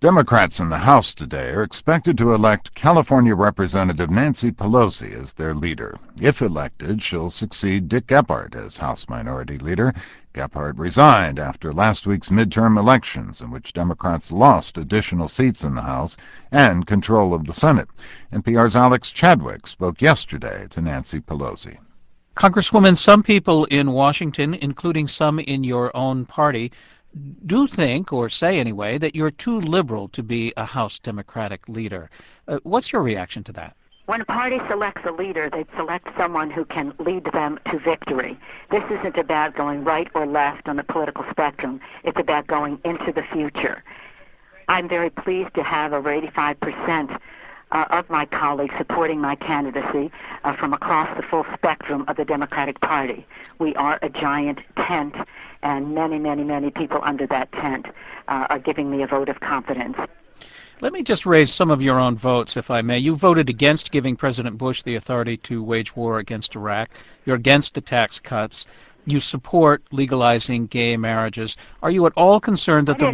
Democrats in the House today are expected to elect California Representative Nancy Pelosi as their leader. If elected, she'll succeed Dick Gephardt as House Minority Leader. Gephardt resigned after last week's midterm elections, in which Democrats lost additional seats in the House and control of the Senate. NPR's Alex Chadwick spoke yesterday to Nancy Pelosi. Congresswoman, some people in Washington, including some in your own party, do think, or say anyway, that you're too liberal to be a House Democratic leader. What's your reaction to that? When a party selects a leader, they select someone who can lead them to victory. This isn't about going right or left on the political spectrum. It's about going into the future. I'm very pleased to have over 85% of my colleagues supporting my candidacy from across the full spectrum of the Democratic Party. We are a giant tent, and many, many, many people under that tent are giving me a vote of confidence. Let me just raise some of your own votes, if I may. You voted against giving President Bush the authority to wage war against Iraq. You're against the tax cuts. You support legalizing gay marriages. Are you at all concerned that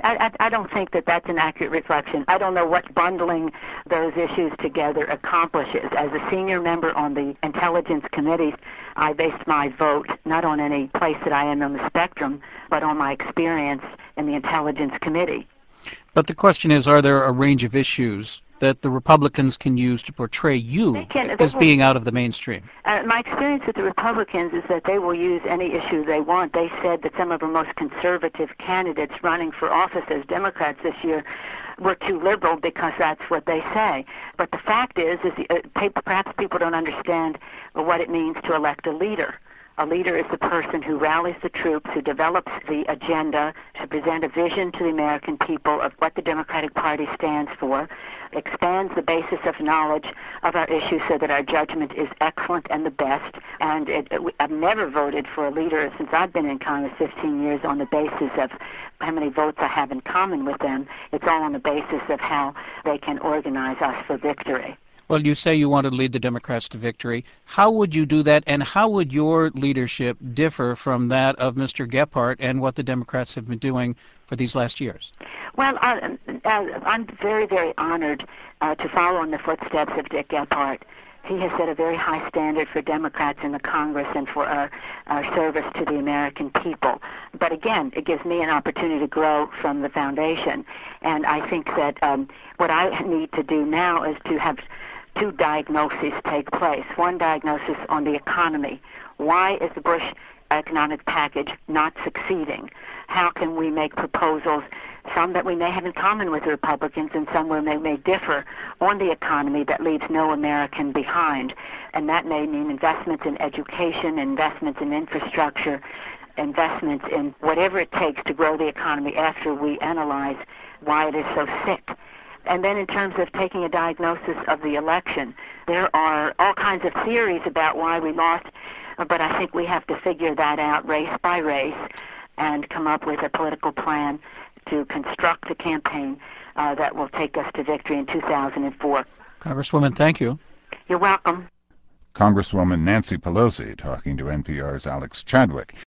I don't think that that's an accurate reflection. I don't know what bundling those issues together accomplishes. As a senior member on the Intelligence Committee, I based my vote not on any place that I am on the spectrum, but on my experience in the Intelligence Committee. But the question is, are there a range of issues that the Republicans can use to portray you as being out of the mainstream? My experience with the Republicans is that they will use any issue they want. They said that some of the most conservative candidates running for office as Democrats this year were too liberal because that's what they say. But the fact is perhaps people don't understand what it means to elect a leader. A leader is the person who rallies the troops, who develops the agenda to present a vision to the American people of what the Democratic Party stands for, expands the basis of knowledge of our issues so that our judgment is excellent and the best. And I've never voted for a leader since I've been in Congress 15 years on the basis of how many votes I have in common with them. It's all on the basis of how they can organize us for victory. Well, you say you want to lead the Democrats to victory. How would you do that, and how would your leadership differ from that of Mr. Gephardt and what the Democrats have been doing for these last years? Well, I'm very, very honored to follow in the footsteps of Dick Gephardt. He has set a very high standard for Democrats in the Congress and for our service to the American people. But again, it gives me an opportunity to grow from the foundation. And I think that what I need to do now is to have two diagnoses take place. One diagnosis on the economy. Why is the Bush economic package not succeeding? How can we make proposals, some that we may have in common with the Republicans and some where they may differ, on the economy that leaves no American behind? And that may mean investments in education, investments in infrastructure, investments in whatever it takes to grow the economy after we analyze why it is so sick. And then in terms of taking a diagnosis of the election, there are all kinds of theories about why we lost, but I think we have to figure that out race by race and come up with a political plan to construct a campaign that will take us to victory in 2004. Congresswoman, thank you. You're welcome. Congresswoman Nancy Pelosi talking to NPR's Alex Chadwick.